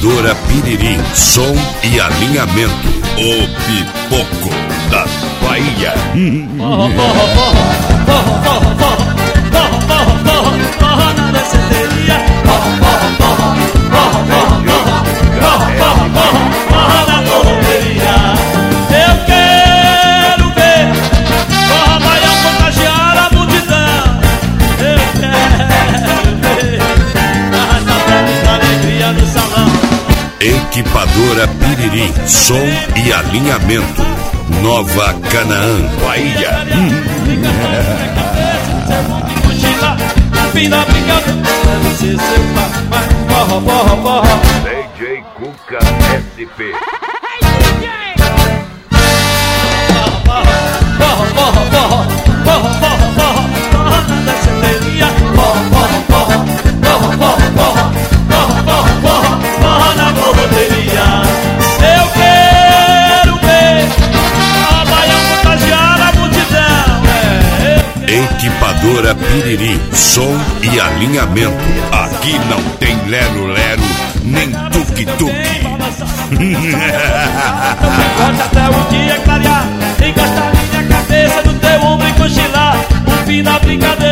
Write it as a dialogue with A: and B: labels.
A: Equipadora Piriri, som e alinhamento. O pipoco da Bahia.
B: Na danceteria, na correria. Eu quero ver forró baião contagiar a multidão. Eu quero ver arrastar pra mim da alegria no salão.
A: Equipadora Piriri, som e alinhamento. Nova Canaã, Bahia.
B: Fim da brincadeira, deve ser seu papai. Forró, forró, forró.
A: DJ Cuca SP.
B: Forró, forró, forró, forró, forró, forró, forró na danceteria. Forró, forró, forró, forró, forró, forró, forró, forró, forró na correria. Eu quero ver forró baião contagiar a multidão.
A: Equipadora Piriri, som e alinhamento. Aqui não tem lero-lero, nem tuque-tuque.
B: Encosta até o dia clarear, encosta a minha cabeça no teu ombro e cochilar. O fim da brincadeira